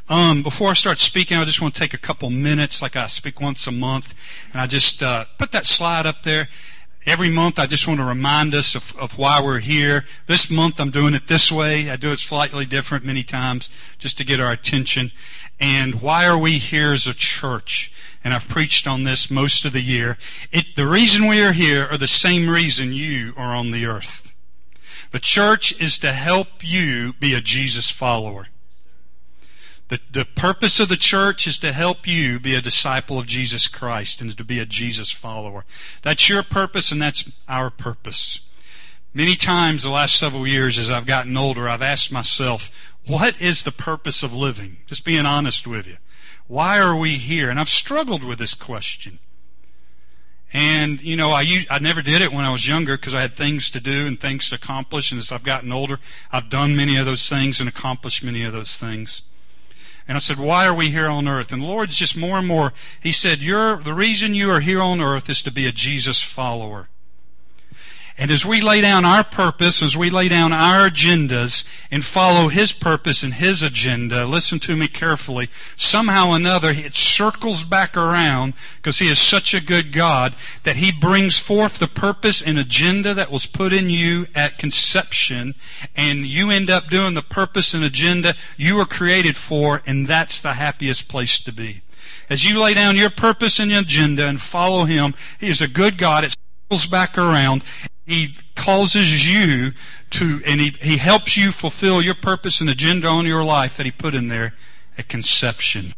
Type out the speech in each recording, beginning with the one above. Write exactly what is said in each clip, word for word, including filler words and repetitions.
Um, before I start speaking, I just want to take a couple minutes, like I speak once a month, and I just uh, put that slide up there. Every month, I just want to remind us of, of why we're here. This month, I'm doing it this way. I do it slightly different many times just to get our attention. And why are we here as a church? And I've preached on this most of the year. It, the reason we are here are the same reason you are on the earth. The church is to help you be a Jesus follower. The, the purpose of the church is to help you be a disciple of Jesus Christ and to be a Jesus follower. That's your purpose and that's our purpose. Many times the last several years as I've gotten older, I've asked myself, what is the purpose of living? Just being honest with you. Why are we here? And I've struggled with this question. And, you know, I used, I never did it when I was younger because I had things to do and things to accomplish. And as I've gotten older, I've done many of those things and accomplished many of those things. And I said, why are we here on earth? And the Lord's just more and more, He said, You're, the reason you are here on earth is to be a Jesus follower. And as we lay down our purpose, as we lay down our agendas and follow His purpose and His agenda, listen to me carefully, somehow or another it circles back around because He is such a good God that He brings forth the purpose and agenda that was put in you at conception, and you end up doing the purpose and agenda you were created for, and that's the happiest place to be. As you lay down your purpose and agenda and follow Him, He is a good God. It circles back around. He causes you to, and he, he helps you fulfill your purpose and agenda on your life that He put in there at conception.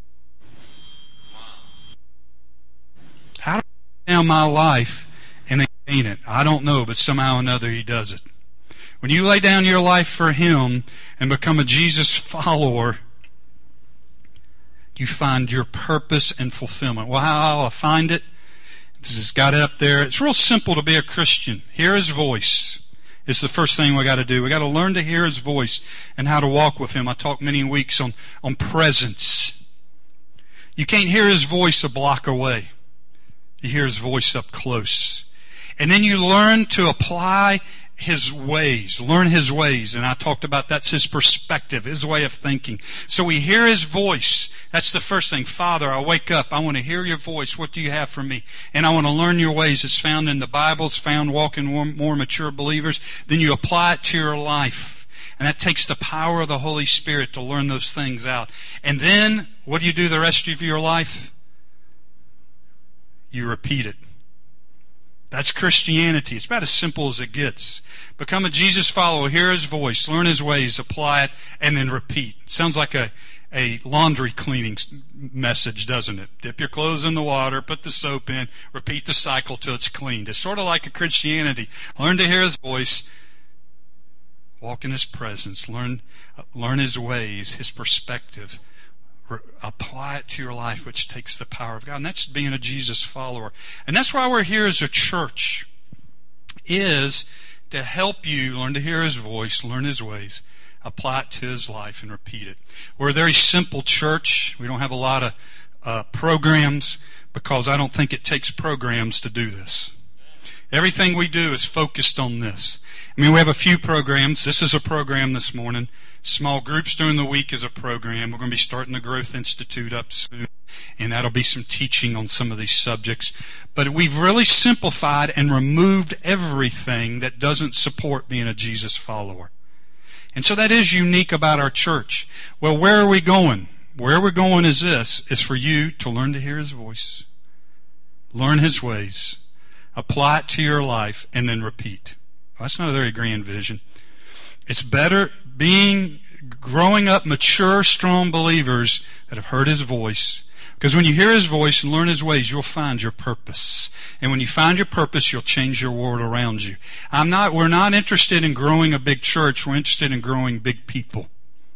How do I lay down my life and then gain it? I don't know, but somehow or another He does it. When you lay down your life for Him and become a Jesus follower, you find your purpose and fulfillment. Well, how will I find it? This has got it up there. It's real simple to be a Christian. Hear His voice. It's the first thing we got to do. We got to learn to hear His voice and how to walk with Him. I talked many weeks on, on presence. You can't hear His voice a block away. You hear His voice up close. And then you learn to apply His ways. Learn His ways. And I talked about that's His perspective, His way of thinking. So we hear His voice. That's the first thing. Father, I wake up. I want to hear Your voice. What do You have for me? And I want to learn Your ways. It's found in the Bible. It's found walking more, more mature believers. Then you apply it to your life. And that takes the power of the Holy Spirit to learn those things out. And then, what do you do the rest of your life? You repeat it. That's Christianity. It's about as simple as it gets. Become a Jesus follower, hear His voice, learn His ways, apply it, and then repeat. Sounds like a, a laundry cleaning message, doesn't it? Dip your clothes in the water, put the soap in, repeat the cycle till it's cleaned. It's sort of like a Christianity. Learn to hear His voice, walk in His presence, learn, learn His ways, His perspective. Apply it to your life, which takes the power of God. And that's being a Jesus follower. And that's why we're here as a church, is to help you learn to hear His voice, learn His ways, apply it to His life, and repeat it. We're a very simple church. We don't have a lot of uh, programs because I don't think it takes programs to do this. Everything we do is focused on this. I mean, we have a few programs. This is a program this morning. Small groups during the week is a program. We're going to be starting the Growth Institute up soon, and that'll be some teaching on some of these subjects. But we've really simplified and removed everything that doesn't support being a Jesus follower. And so that is unique about our church. Well, where are we going? Where we're going is this, is for you to learn to hear His voice, learn His ways, apply it to your life, and then repeat. Well, that's not a very grand vision. It's better being, growing up mature, strong believers that have heard His voice. Because when you hear His voice and learn His ways, you'll find your purpose. And when you find your purpose, you'll change your world around you. I'm not, we're not interested in growing a big church. We're interested in growing big people.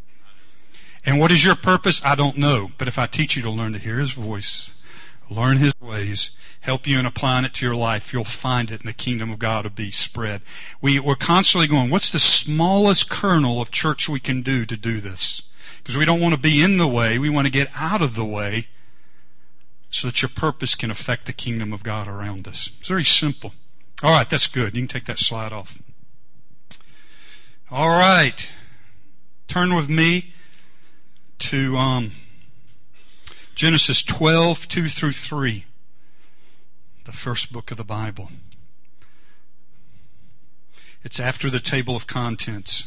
And what is your purpose? I don't know. But if I teach you to learn to hear His voice, learn His ways, help you in applying it to your life, you'll find it, and the kingdom of God will be spread. We, we're constantly going, what's the smallest kernel of church we can do to do this? Because we don't want to be in the way. We want to get out of the way so that your purpose can affect the kingdom of God around us. It's very simple. All right, that's good. You can take that slide off. All right. Turn with me to um, Genesis twelve, two through three. The first book of the Bible. It's after the table of contents.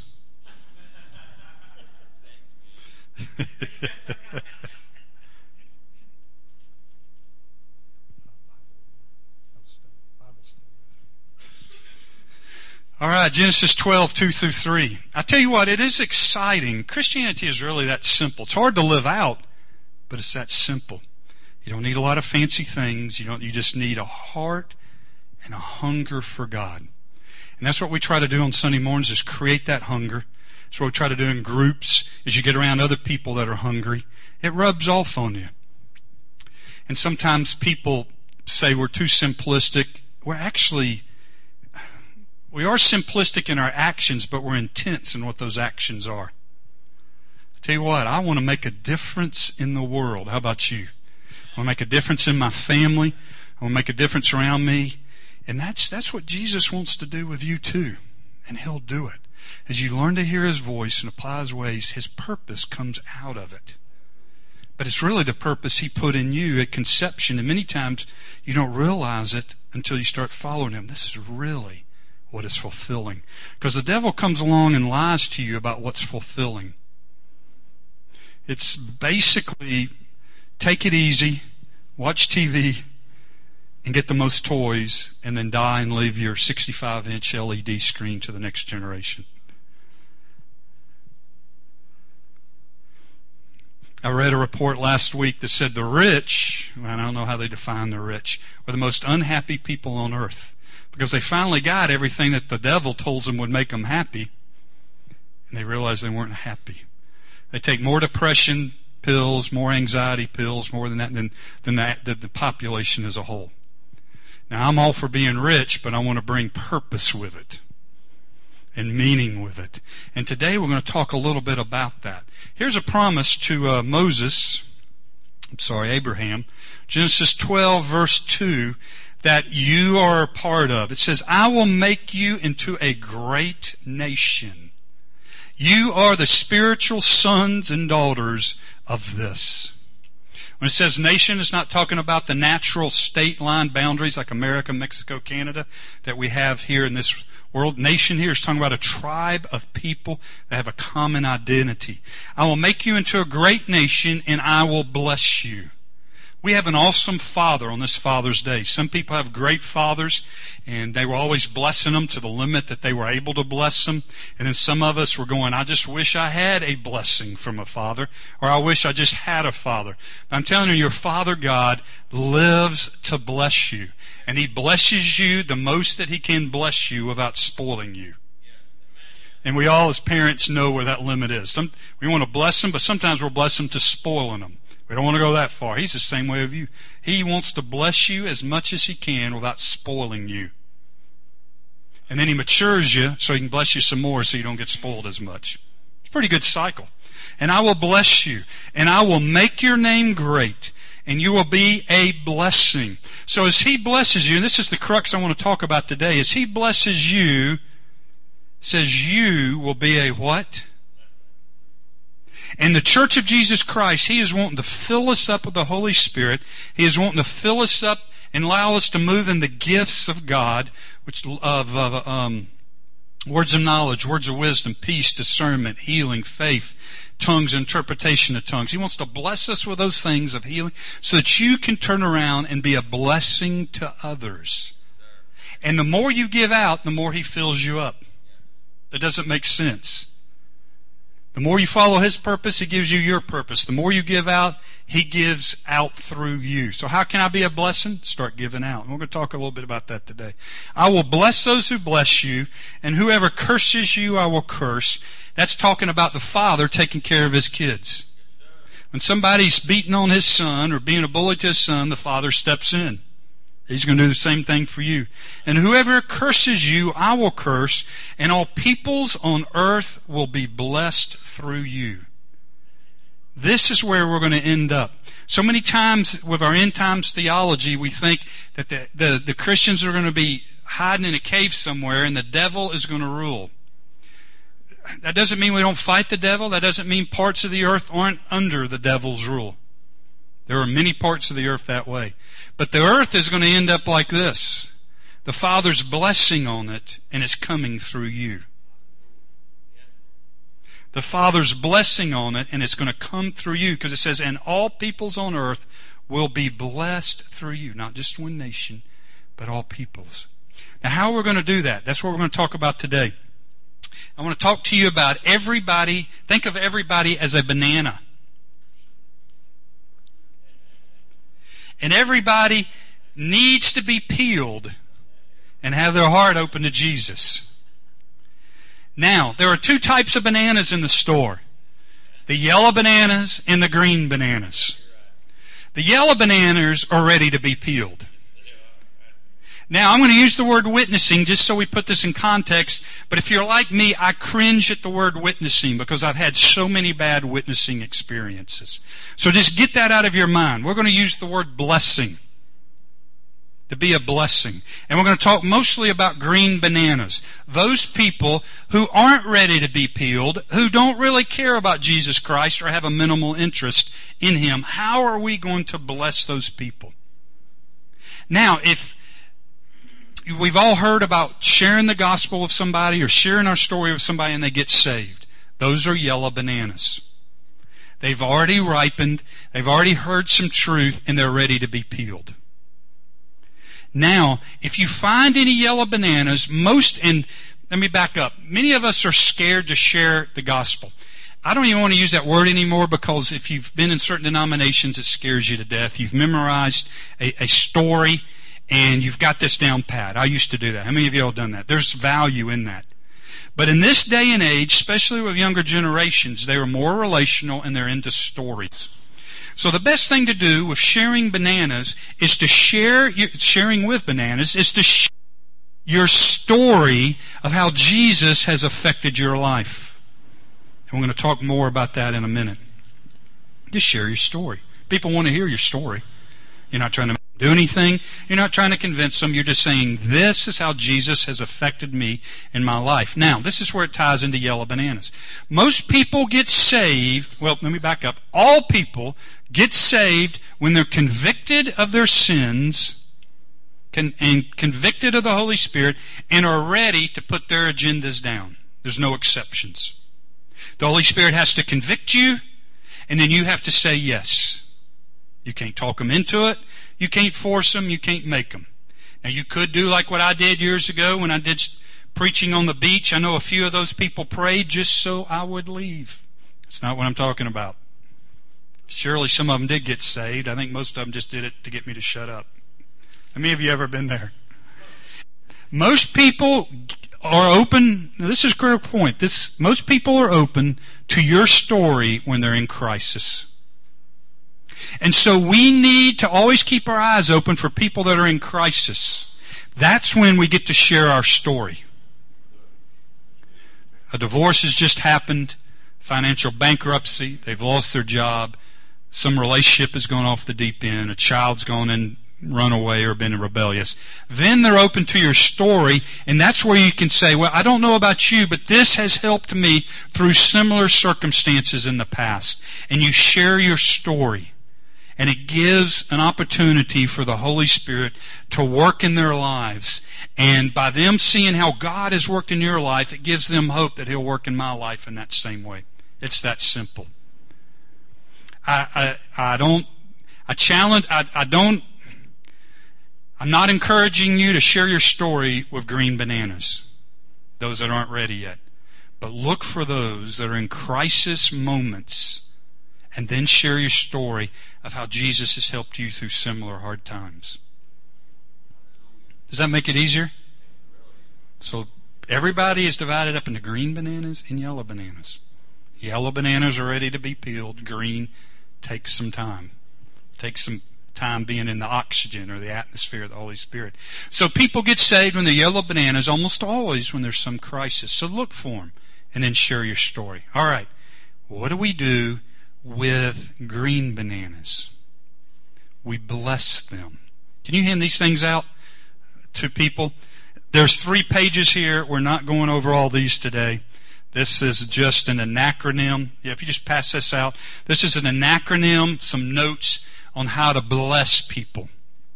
All right, Genesis twelve, two through three. I tell you what, it is exciting. Christianity is really that simple. It's hard to live out, but it's that simple. You don't need a lot of fancy things. You don't. You just need a heart and a hunger for God. And that's what we try to do on Sunday mornings, is create that hunger. That's what we try to do in groups, is you get around other people that are hungry. It rubs off on you. And sometimes people say we're too simplistic. We're actually... We are simplistic in our actions, but we're intense in what those actions are. I tell you what, I want to make a difference in the world. How about you? I want to make a difference in my family. I want to make a difference around me. And that's that's what Jesus wants to do with you too. And He'll do it. As you learn to hear His voice and apply His ways, His purpose comes out of it. But it's really the purpose He put in you at conception. And many times you don't realize it until you start following Him. This is really what is fulfilling. Because the devil comes along and lies to you about what's fulfilling. It's basically take it easy, watch T V, and get the most toys, and then die and leave your sixty-five inch L E D screen to the next generation. I read a report last week that said the rich, I don't know how they define the rich, were the most unhappy people on earth. Because they finally got everything that the devil told them would make them happy, and they realized they weren't happy. They take more depression pills, more anxiety pills, more than that than, than that, than the population as a whole. Now, I'm all for being rich, but I want to bring purpose with it and meaning with it. And today we're going to talk a little bit about that. Here's a promise to uh, Moses, I'm sorry, Abraham, Genesis twelve, verse two, that you are a part of. It says, I will make you into a great nation. You are the spiritual sons and daughters of this. When it says nation, it's not talking about the natural state line boundaries like America, Mexico, Canada that we have here in this world. Nation here is talking about a tribe of people that have a common identity. I will make you into a great nation, and I will bless you. We have an awesome father on this Father's Day. Some people have great fathers, and they were always blessing them to the limit that they were able to bless them. And then some of us were going, I just wish I had a blessing from a father, or I wish I just had a father. But I'm telling you, your Father God lives to bless you. And He blesses you the most that He can bless you without spoiling you. And we all as parents know where that limit is. Some, we want to bless them, but sometimes we'll bless them to spoiling them. We don't want to go that far. He's the same way of you. He wants to bless you as much as He can without spoiling you. And then He matures you so He can bless you some more so you don't get spoiled as much. It's a pretty good cycle. And I will bless you, and I will make your name great, and you will be a blessing. So as He blesses you, and this is the crux I want to talk about today, as He blesses you, says you will be a what? In the Church of Jesus Christ, He is wanting to fill us up with the Holy Spirit. He is wanting to fill us up and allow us to move in the gifts of God, which of uh, um, words of knowledge, words of wisdom, peace, discernment, healing, faith, tongues, interpretation of tongues. He wants to bless us with those things of healing so that you can turn around and be a blessing to others. And the more you give out, the more He fills you up. That doesn't make sense. The more you follow His purpose, He gives you your purpose. The more you give out, He gives out through you. So how can I be a blessing? Start giving out. And we're going to talk a little bit about that today. I will bless those who bless you, and whoever curses you, I will curse. That's talking about the father taking care of his kids. When somebody's beating on his son or being a bully to his son, the father steps in. He's going to do the same thing for you. And whoever curses you, I will curse, and all peoples on earth will be blessed through you. This is where we're going to end up. So many times with our end times theology, we think that the, the, the Christians are going to be hiding in a cave somewhere and the devil is going to rule. That doesn't mean we don't fight the devil. That doesn't mean parts of the earth aren't under the devil's rule. There are many parts of the earth that way. But the earth is going to end up like this. The Father's blessing on it, and it's coming through you. The Father's blessing on it, and it's going to come through you. Because it says, and all peoples on earth will be blessed through you. Not just one nation, but all peoples. Now, how we're going to do that, that's what we're going to talk about today. I want to talk to you about everybody. Think of everybody as a banana. And everybody needs to be peeled and have their heart open to Jesus. Now, there are two types of bananas in the store. The yellow bananas and the green bananas. The yellow bananas are ready to be peeled. Now, I'm going to use the word witnessing just so we put this in context. But if you're like me, I cringe at the word witnessing because I've had so many bad witnessing experiences. So just get that out of your mind. We're going to use the word blessing. To be a blessing. And we're going to talk mostly about green bananas. Those people who aren't ready to be peeled, who don't really care about Jesus Christ or have a minimal interest in Him. How are we going to bless those people? Now, if we've all heard about sharing the gospel with somebody or sharing our story with somebody and they get saved. Those are yellow bananas. They've already ripened, they've already heard some truth, and they're ready to be peeled. Now, if you find any yellow bananas, most, and let me back up, many of us are scared to share the gospel. I don't even want to use that word anymore because if you've been in certain denominations, it scares you to death. You've memorized a, a story and you've got this down pat. I used to do that. How many of you have done that? There's value in that. But in this day and age, especially with younger generations, they are more relational and they're into stories. So the best thing to do with sharing bananas is to share, sharing with bananas, is to share your story of how Jesus has affected your life. And we're going to talk more about that in a minute. Just share your story. People want to hear your story. You're not trying to do anything. You're not trying to convince them. You're just saying, this is how Jesus has affected me in my life. Now, this is where it ties into yellow bananas. Most people get saved. Well, let me back up. All people get saved when they're convicted of their sins and convicted of the Holy Spirit and are ready to put their agendas down. There's no exceptions. The Holy Spirit has to convict you, and then you have to say yes. You can't talk them into it. You can't force them. You can't make them. Now, you could do like what I did years ago when I did preaching on the beach. I know a few of those people prayed just so I would leave. That's not what I'm talking about. Surely some of them did get saved. I think most of them just did it to get me to shut up. How many of you ever been there? Most people are open. This is a critical point. This, most people are open to your story when they're in crisis. And so we need to always keep our eyes open for people that are in crisis. That's when we get to share our story. A divorce has just happened, financial bankruptcy, they've lost their job, some relationship has gone off the deep end, a child's gone and run away or been rebellious. Then they're open to your story, and that's where you can say, well, I don't know about you, but this has helped me through similar circumstances in the past. And you share your story. And it gives an opportunity for the Holy Spirit to work in their lives. And by them seeing how God has worked in your life, it gives them hope that He'll work in my life in that same way. It's that simple. I I, I don't, I challenge, I, I don't, I'm not encouraging you to share your story with green bananas, those that aren't ready yet. But look for those that are in crisis moments and then share your story of how Jesus has helped you through similar hard times. Does that make it easier? So everybody is divided up into green bananas and yellow bananas. Yellow bananas are ready to be peeled. Green takes some time. Takes some time being in the oxygen or the atmosphere of the Holy Spirit. So people get saved when they're yellow bananas, almost always when there's some crisis. So look for them and then share your story. All right, what do we do with green bananas? We bless them. Can you hand these things out to people? There's three pages here. We're not going over all these today. This is just an acronym. Yeah, if you just pass this out. This is an acronym, some notes on how to bless people.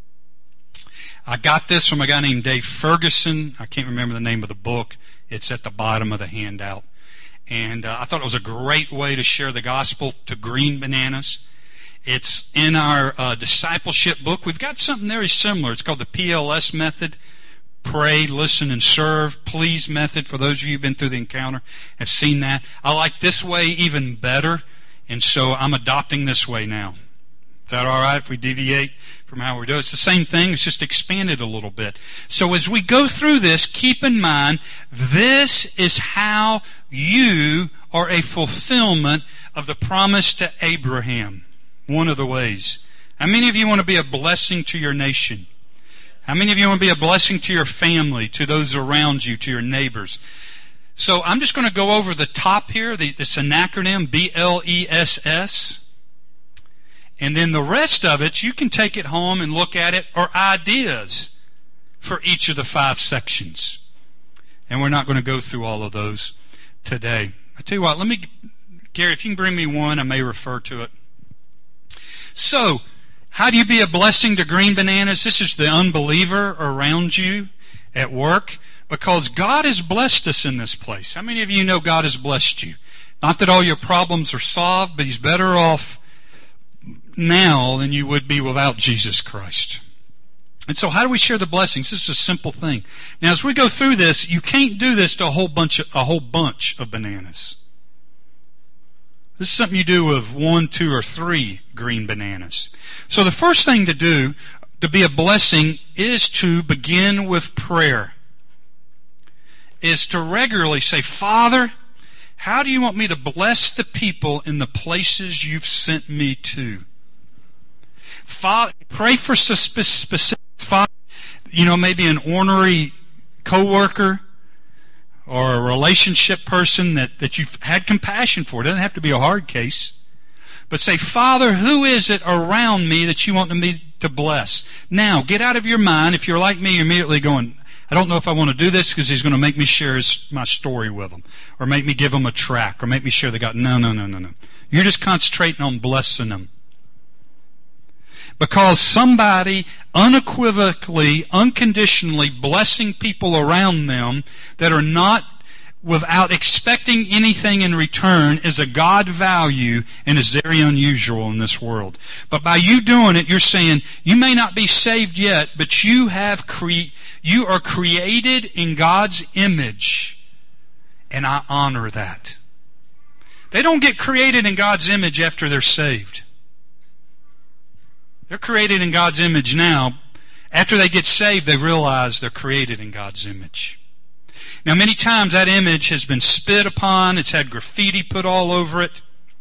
I got this from a guy named Dave Ferguson. I can't remember the name of the book. It's at the bottom of the handout. And uh, I thought it was a great way to share the gospel to green bananas. It's in our uh, discipleship book. We've got something very similar. It's called the P L S method. Pray, listen, and serve. Please method, for those of you who've been through the encounter and seen that. I like this way even better, and so I'm adopting this way now. Is that all right if we deviate from how we do it? It's the same thing. It's just expanded a little bit. So as we go through this, keep in mind, this is how you are a fulfillment of the promise to Abraham. One of the ways. How many of you want to be a blessing to your nation? How many of you want to be a blessing to your family, to those around you, to your neighbors? So I'm just going to go over the top here. It's an acronym, B L E S S. And then the rest of it, you can take it home and look at it, or ideas for each of the five sections. And we're not going to go through all of those today. I tell you what, let me, Gary, if you can bring me one, I may refer to it. So, how do you be a blessing to green bananas? This is the unbeliever around you at work, because God has blessed us in this place. How many of you know God has blessed you? Not that all your problems are solved, but He's better off now than you would be without Jesus Christ. And so how do we share the blessings? This is a simple thing. Now as we go through this, you can't do this to a whole bunch of, a whole bunch of bananas. This is something you do with one, two, or three green bananas. So the first thing to do to be a blessing is to begin with prayer. Is to regularly say, Father, how do you want me to bless the people in the places you've sent me to? Father, pray for specific, Father, you know, maybe an ornery coworker or a relationship person that, that you've had compassion for. It doesn't have to be a hard case. But say, Father, who is it around me that you want me to bless? Now, get out of your mind. If you're like me, you're immediately going, I don't know if I want to do this because he's going to make me share his, my story with him, or make me give him a track, or make me share the God. No, no, no, no, no. You're just concentrating on blessing them. Because somebody unequivocally, unconditionally blessing people around them that are not without expecting anything in return is a God value and is very unusual in this world. But by you doing it, you're saying, you may not be saved yet, but you have cre- you are created in God's image, and I honor that. They don't get created in God's image after they're saved. They're created in God's image now. After they get saved, they realize they're created in God's image. Now, many times that image has been spit upon. It's had graffiti put all over it.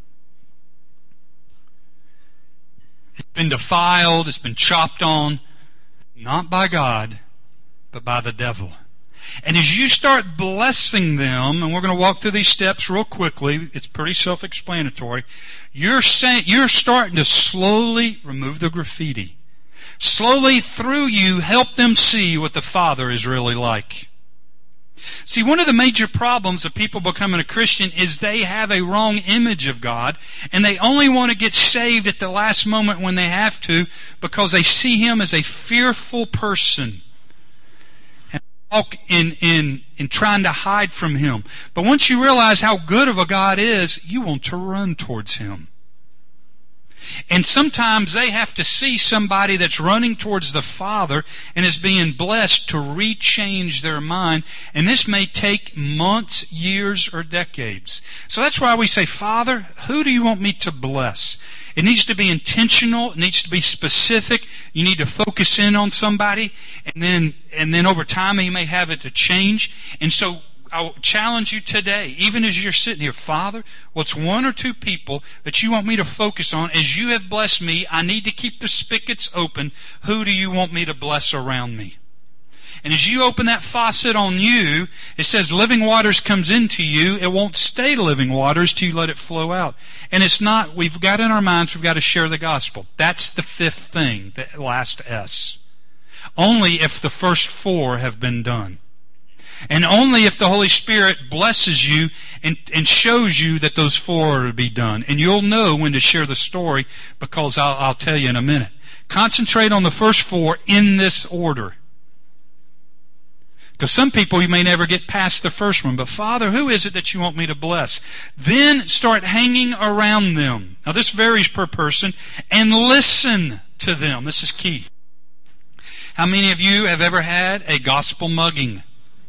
It's been defiled. It's been chopped on. Not by God, but by the devil. And as you start blessing them, and we're going to walk through these steps real quickly, it's pretty self-explanatory, you're saying, you're starting to slowly remove the graffiti. Slowly through you, help them see what the Father is really like. See, one of the major problems of people becoming a Christian is they have a wrong image of God, and they only want to get saved at the last moment when they have to, because they see Him as a fearful person. Walk in, in, in trying to hide from Him. But once you realize how good of a God is, you want to run towards Him. And sometimes they have to see somebody that's running towards the Father and is being blessed to rechange their mind. And this may take months, years, or decades. So that's why we say, Father, who do you want me to bless? It needs to be intentional. It needs to be specific. You need to focus in on somebody. And then, and then over time, you may have it to change. And so I'll challenge you today, even as you're sitting here, Father, what's one or two people that you want me to focus on? As you have blessed me, I need to keep the spigots open. Who do you want me to bless around me? And as you open that faucet on you, it says living waters comes into you. It won't stay living waters till you let it flow out. And it's not, we've got in our minds, we've got to share the gospel. That's the fifth thing, the last S. Only if the first four have been done. And only if the Holy Spirit blesses you and, and shows you that those four are to be done. And you'll know when to share the story, because I'll, I'll tell you in a minute. Concentrate on the first four in this order. Because some people, you may never get past the first one. But Father, who is it that you want me to bless? Then start hanging around them. Now this varies per person. And listen to them. This is key. How many of you have ever had a gospel mugging?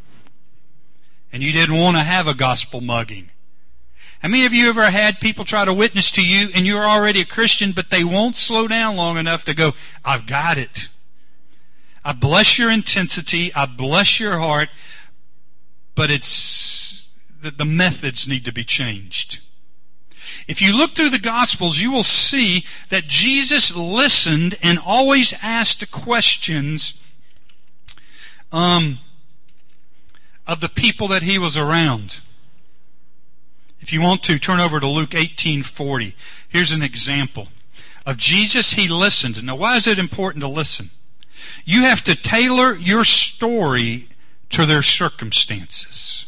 And you didn't want to have a gospel mugging? How many of you ever had people try to witness to you and you're already a Christian, but they won't slow down long enough to go, I've got it. I bless your intensity. I bless your heart. But it's the, the methods need to be changed. If you look through the Gospels, you will see that Jesus listened and always asked questions um, of the people that he was around. If you want to, turn over to Luke eighteen forty. Here's an example of Jesus. He listened. Now, why is it important to listen? You have to tailor your story to their circumstances.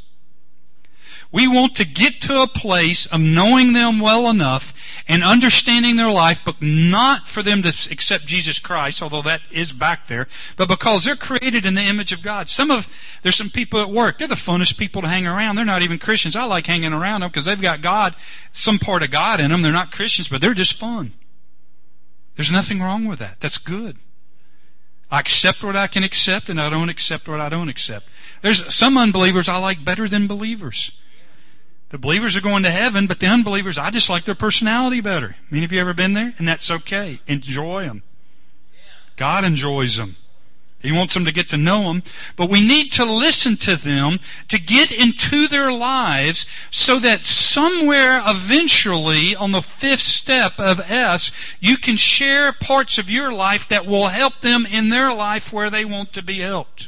We want to get to a place of knowing them well enough and understanding their life, but not for them to accept Jesus Christ, although that is back there, but because they're created in the image of God. Some of, there's some people at work, they're the funnest people to hang around. They're not even Christians. I like hanging around them because they've got God, some part of God in them. They're not Christians, but they're just fun. There's nothing wrong with that. That's good. I accept what I can accept, and I don't accept what I don't accept. There's some unbelievers I like better than believers. The believers are going to heaven, but the unbelievers, I just like their personality better. I mean, have you ever been there? And that's okay. Enjoy them. God enjoys them. He wants them to get to know Him. But we need to listen to them to get into their lives so that somewhere eventually on the fifth step of S, you can share parts of your life that will help them in their life where they want to be helped.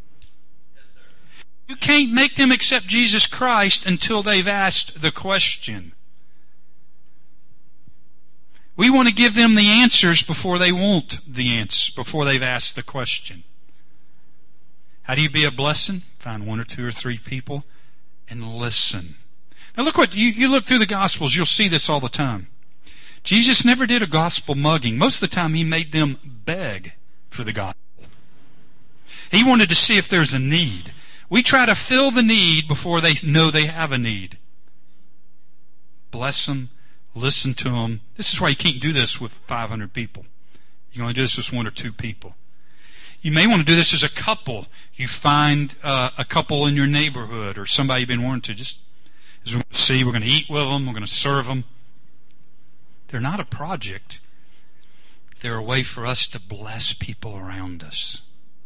You can't make them accept Jesus Christ until they've asked the question. We want to give them the answers before they want the answer, before they've asked the question. How do you be a blessing? Find one or two or three people and listen. Now look what, you, you look through the Gospels, you'll see this all the time. Jesus never did a gospel mugging. Most of the time He made them beg for the gospel. He wanted to see if there's a need. We try to fill the need before they know they have a need. Bless them. Listen to them. This is why you can't do this with five hundred people. You can only do this with one or two people. You may want to do this as a couple. You find uh, a couple in your neighborhood or somebody you've been wanting to just, as we're going to see, we're going to eat with them, we're going to serve them. They're not a project. They're a way for us to bless people around us.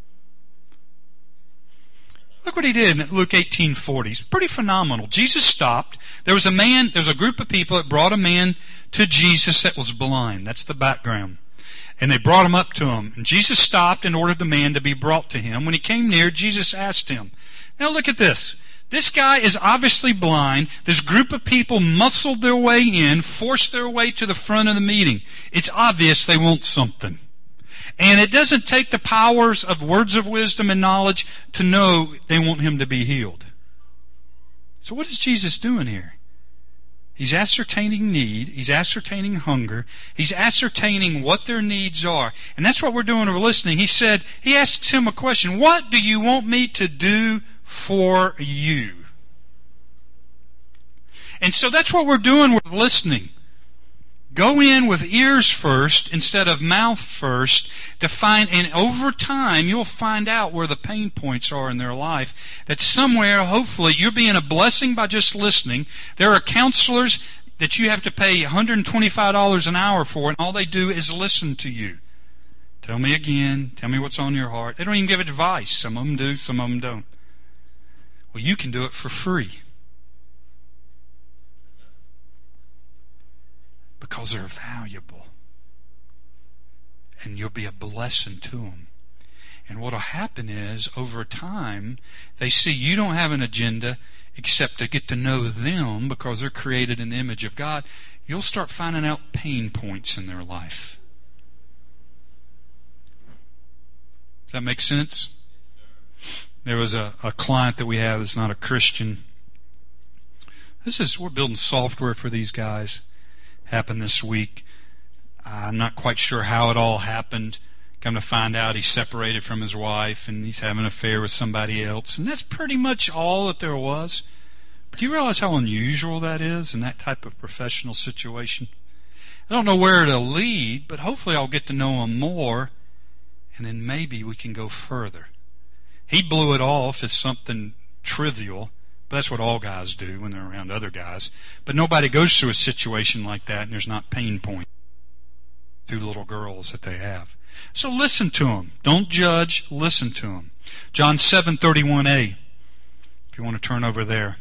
Look what He did in Luke eighteen forty. It's pretty phenomenal. Jesus stopped. There was a man, there was a group of people that brought a man to Jesus that was blind. That's the background. And they brought him up to him. And Jesus stopped and ordered the man to be brought to him. When he came near, Jesus asked him. Now look at this. This guy is obviously blind. This group of people muscled their way in, forced their way to the front of the meeting. It's obvious they want something. And it doesn't take the powers of words of wisdom and knowledge to know they want him to be healed. So what is Jesus doing here? He's ascertaining need. He's ascertaining hunger. He's ascertaining what their needs are. And that's what we're doing with listening. He said, he asks him a question. What do you want me to do for you? And so that's what we're doing with listening. Go in with ears first instead of mouth first to find, and over time you'll find out where the pain points are in their life. That somewhere, hopefully, you're being a blessing by just listening. There are counselors that you have to pay one hundred twenty-five dollars an hour for, and all they do is listen to you. Tell me again. Tell me what's on your heart. They don't even give advice. Some of them do, some of them don't. Well, you can do it for free. Because they're valuable. And you'll be a blessing to them. And what will happen is, over time, they see you don't have an agenda except to get to know them because they're created in the image of God. You'll start finding out pain points in their life. Does that make sense? There was a, a client that we have that's not a Christian. This is, we're building software for these guys. Happened this week. I'm not quite sure how it all happened. Come to find out, he's separated from his wife and he's having an affair with somebody else. And that's pretty much all that there was. But do you realize how unusual that is in that type of professional situation? I don't know where it'll lead, but hopefully I'll get to know him more, and then maybe we can go further. He blew it off as something trivial, but that's what all guys do when they're around other guys. But nobody goes through a situation like that, and there's not pain points. Two little girls that they have. So listen to them. Don't judge. Listen to them. John seven thirty-one a. If you want to turn over there.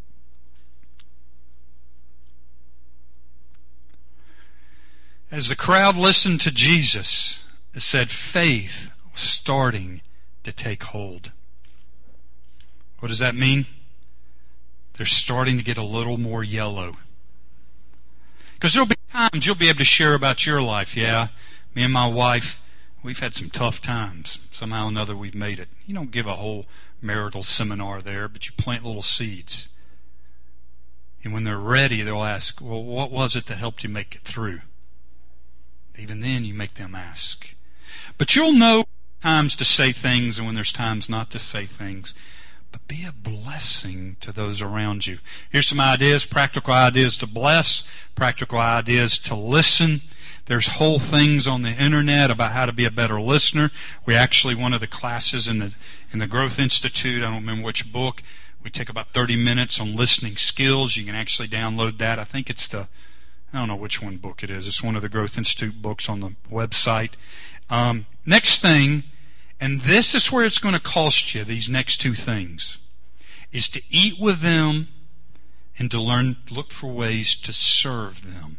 As the crowd listened to Jesus, it said faith was starting to take hold. What does that mean? They're starting to get a little more yellow. Because there'll be times you'll be able to share about your life. Yeah, me and my wife, we've had some tough times. Somehow or another we've made it. You don't give a whole marital seminar there, but you plant little seeds. And when they're ready, they'll ask, well, what was it that helped you make it through? Even then, you make them ask. But you'll know times to say things and when there's times not to say things. But be a blessing to those around you. Here's some ideas, practical ideas to bless, practical ideas to listen. There's whole things on the internet about how to be a better listener. We actually, one of the classes in the in the Growth Institute, I don't remember which book, we take about thirty minutes on listening skills. You can actually download that. I think it's the, I don't know which one book it is. It's one of the Growth Institute books on the website. Um, next thing, and this is where it's going to cost you, these next two things, is to eat with them and to learn, look for ways to serve them.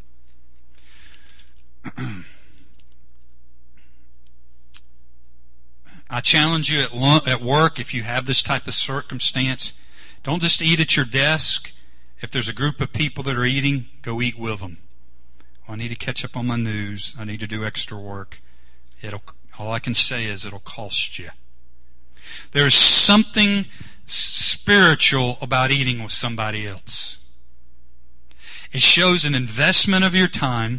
I challenge you at, lunch, at work, if you have this type of circumstance, don't just eat at your desk. If there's a group of people that are eating, go eat with them. Well, I need to catch up on my news. I need to do extra work. It'll, all I can say is it'll cost you. There's something spiritual about eating with somebody else. It shows an investment of your time.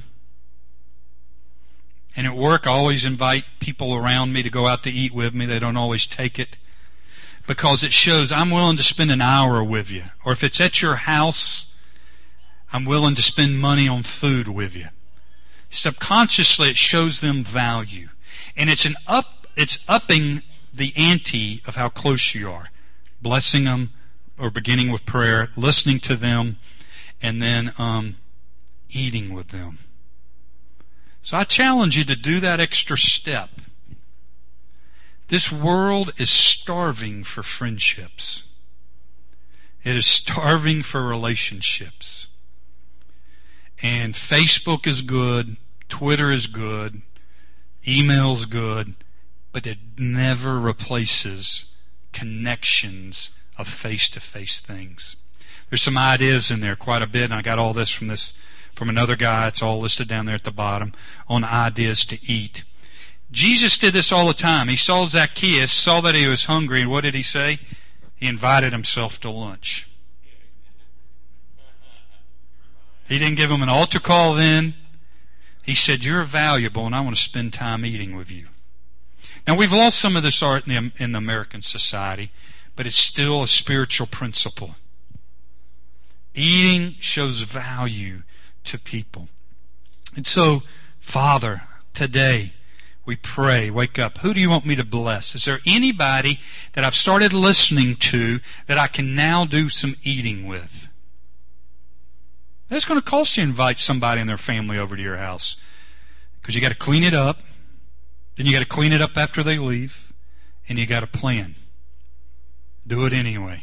And at work, I always invite people around me to go out to eat with me. They don't always take it. Because it shows I'm willing to spend an hour with you. Or if it's at your house, I'm willing to spend money on food with you. Subconsciously, it shows them value. And it's an up, it's upping the ante of how close you are. Blessing them, or beginning with prayer, listening to them, and then um, eating with them. So I challenge you to do that extra step. This world is starving for friendships. It is starving for relationships. And Facebook is good, Twitter is good, email's good, but it never replaces connections of face-to-face things. There's some ideas in there, quite a bit, and I got all this from this from another guy. It's all listed down there at the bottom on ideas to eat. Jesus did this all the time. He saw Zacchaeus, saw that he was hungry, and what did he say? He invited himself to lunch. He didn't give him an altar call then. He said, you're valuable, and I want to spend time eating with you. Now, we've lost some of this art in the, in the American society, but it's still a spiritual principle. Eating shows value to people. And so, Father, today, we pray, wake up. Who do you want me to bless? Is there anybody that I've started listening to that I can now do some eating with? That's going to cost you to invite somebody and their family over to your house. Because you got to clean it up. Then you got to clean it up after they leave. And you got to plan. Do it anyway.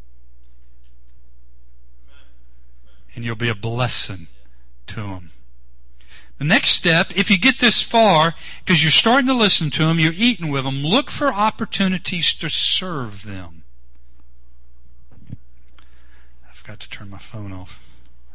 And you'll be a blessing to them. The next step, if you get this far, because you're starting to listen to them, you're eating with them, look for opportunities to serve them. I forgot to turn my phone off.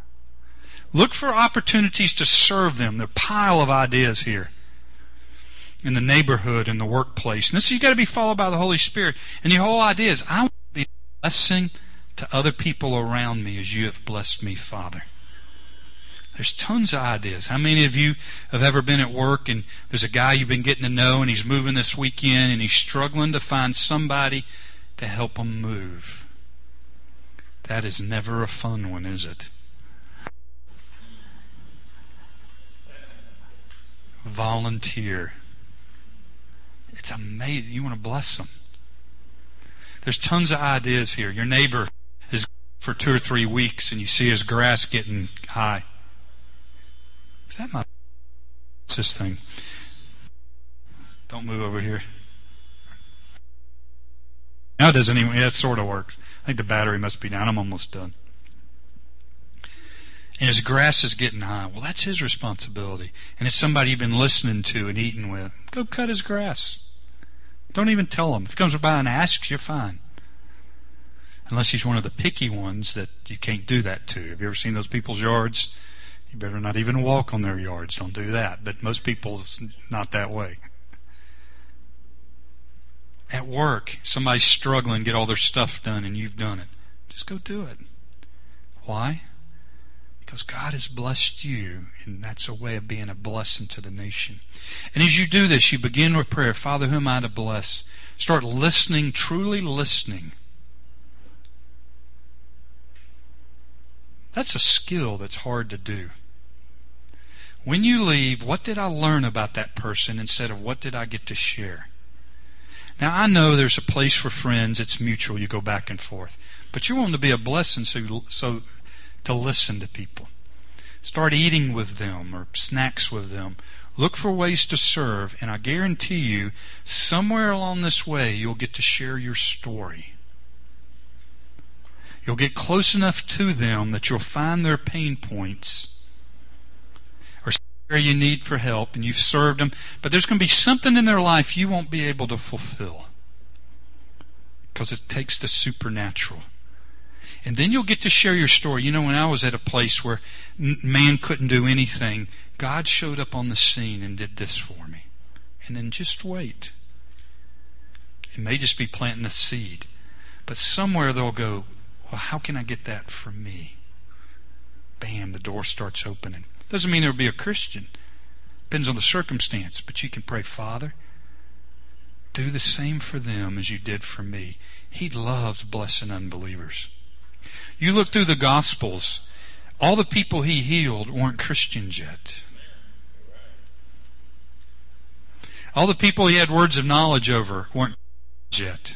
Look for opportunities to serve them. There are a pile of ideas here. in the neighborhood, in the workplace. And this you've got to be followed by the Holy Spirit. And the whole idea is, I want to be a blessing to other people around me as you have blessed me, Father. There's tons of ideas. How many of you have ever been at work and there's a guy you've been getting to know and he's moving this weekend and he's struggling to find somebody to help him move? That is never a fun one, is it? Volunteer. It's amazing. You want to bless them. There's tons of ideas here. Your neighbor is for two or three weeks and you see his grass getting high. Is that my... What's this thing? Don't move over here. Now it doesn't even... Yeah, it sort of works. I think the battery must be down. I'm almost done. And his grass is getting high. Well, that's his responsibility. And it's somebody you've been listening to and eating with. Go cut his grass. Don't even tell him. If he comes by and asks, you're fine. Unless he's one of the picky ones that you can't do that to. Have you ever seen those people's yards? You better not even walk on their yards. Don't do that. But most people, it's not that way. At work, somebody's struggling to get all their stuff done and you've done it. Just go do it. Why? Because God has blessed you, and that's a way of being a blessing to the nation. And as you do this, you begin with prayer. Father, who am I to bless? Start listening, truly listening. That's a skill that's hard to do. When you leave, what did I learn about that person instead of what did I get to share? Now, I know there's a place for friends. It's mutual. You go back and forth. But you want to be a blessing, so, so to listen to people. Start eating with them or snacks with them. Look for ways to serve, and I guarantee you, somewhere along this way, you'll get to share your story. You'll get close enough to them that you'll find their pain points or area you need for help, and you've served them, but there's going to be something in their life you won't be able to fulfill because it takes the supernatural. And then you'll get to share your story. You know, when I was at a place where man couldn't do anything, God showed up on the scene and did this for me. And then just wait. It may just be planting a seed, but somewhere they'll go, well, how can I get that for me? Bam, the door starts opening. Doesn't mean there'll be a Christian. Depends on the circumstance. But you can pray, Father, do the same for them as you did for me. He loves blessing unbelievers. You look through the Gospels, all the people he healed weren't Christians yet. All the people he had words of knowledge over weren't Christians yet.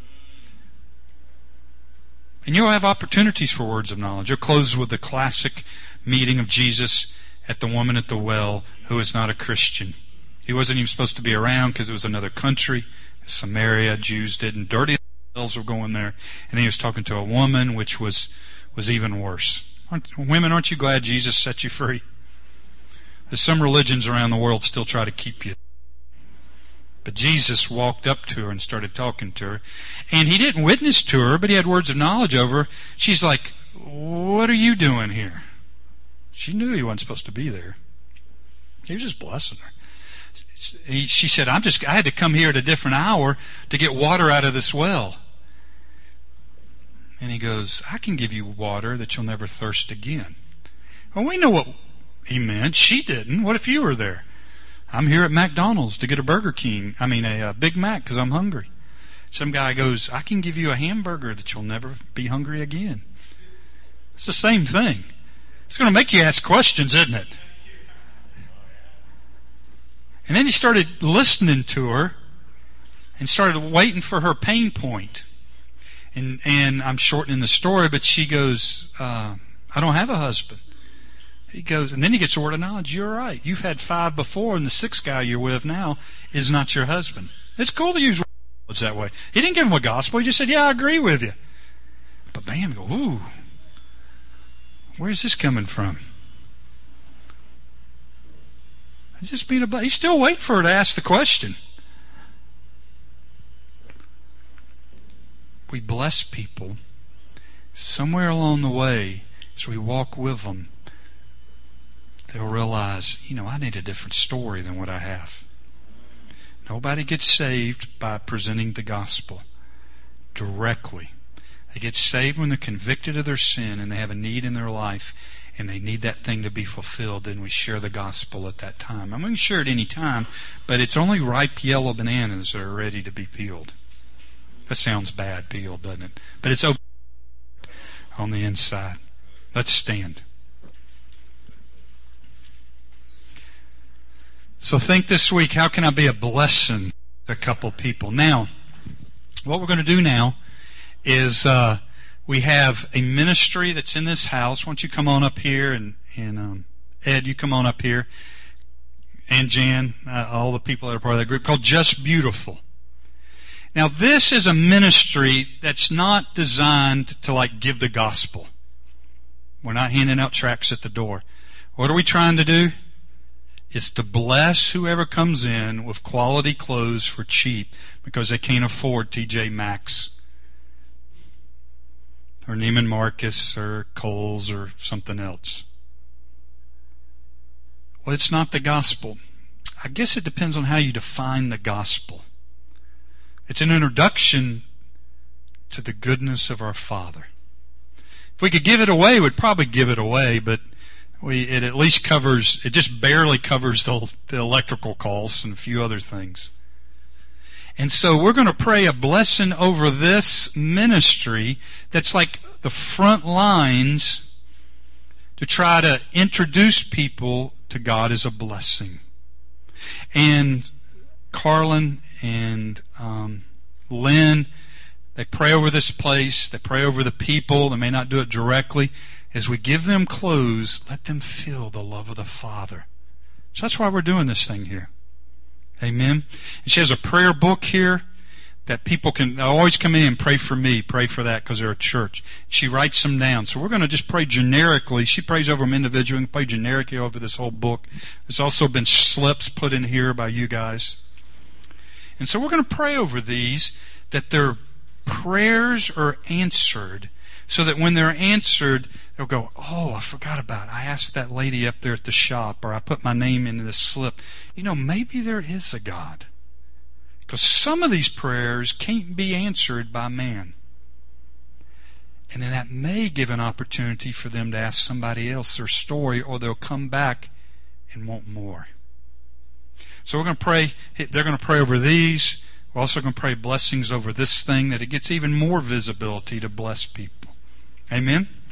And you'll have opportunities for words of knowledge. You'll close with the classic meeting of Jesus at the woman at the well who is not a Christian. He wasn't even supposed to be around because it was another country. Samaria, Jews didn't. Dirty elves were going there. And he was talking to a woman, which was, was even worse. Aren't, women, aren't you glad Jesus set you free? There's some religions around the world still try to keep you. But Jesus walked up to her and started talking to her. And he didn't witness to her, but he had words of knowledge over her. She's like, what are you doing here? She knew he wasn't supposed to be there. He was just blessing her. She said, I'm just, I had to come here at a different hour to get water out of this well. And he goes, I can give you water that you'll never thirst again. Well, we know what he meant. She didn't. What if you were there? I'm here at McDonald's to get a Burger King. I mean, a, a Big Mac because I'm hungry. Some guy goes, I can give you a hamburger that you'll never be hungry again. It's the same thing. It's going to make you ask questions, isn't it? And then he started listening to her and started waiting for her pain point. And and I'm shortening the story, but she goes, uh, I don't have a husband. He goes, and then he gets a word of knowledge. You're right. You've had five before, and the sixth guy you're with now is not your husband. It's cool to use words that way. He didn't give him a gospel. He just said, yeah, I agree with you. But bam, you go, ooh, where's this coming from? Is this being a, he's still waiting for her to ask the question. We bless people somewhere along the way as we walk with them. They'll realize, you know, I need a different story than what I have. Nobody gets saved by presenting the gospel directly. They get saved when they're convicted of their sin and they have a need in their life and they need that thing to be fulfilled. Then we share the gospel at that time. I'm going to share it any time, but it's only ripe yellow bananas that are ready to be peeled. That sounds bad, peeled, doesn't it? But it's open on the inside. Let's stand. So think this week, how can I be a blessing to a couple people? Now, what we're going to do now is uh, we have a ministry that's in this house. Why don't you come on up here, and, and um, Ed, you come on up here, and Jan, uh, all the people that are part of that group, called Just Beautiful. Now, this is a ministry that's not designed to like give the gospel. We're not handing out tracts at the door. What are we trying to do? It's to bless whoever comes in with quality clothes for cheap because they can't afford T J Maxx or Neiman Marcus or Kohl's or something else. Well, it's not the gospel. I guess it depends on how you define the gospel. It's an introduction to the goodness of our Father. If we could give it away, we'd probably give it away, but we it at least covers, it just barely covers the, the electrical costs and a few other things. And so we're going to pray a blessing over this ministry that's like the front lines to try to introduce people to God as a blessing. And Carlin and um, Lynn, they pray over this place. They pray over the people. They may not do it directly. As we give them clothes, let them feel the love of the Father. So that's why we're doing this thing here. Amen. And she has a prayer book here that people can always come in and pray for me, pray for that because they're a church. She writes them down. So we're going to just pray generically. She prays over them individually and pray generically over this whole book. There's also been slips put in here by you guys. And so we're going to pray over these, that their prayers are answered, so that when they're answered, they'll go, oh, I forgot about it. I asked that lady up there at the shop, or I put my name into this slip. You know, maybe there is a God. Because some of these prayers can't be answered by man. And then that may give an opportunity for them to ask somebody else their story, or they'll come back and want more. So we're going to pray, they're going to pray over these. We're also going to pray blessings over this thing, that it gets even more visibility to bless people. Amen?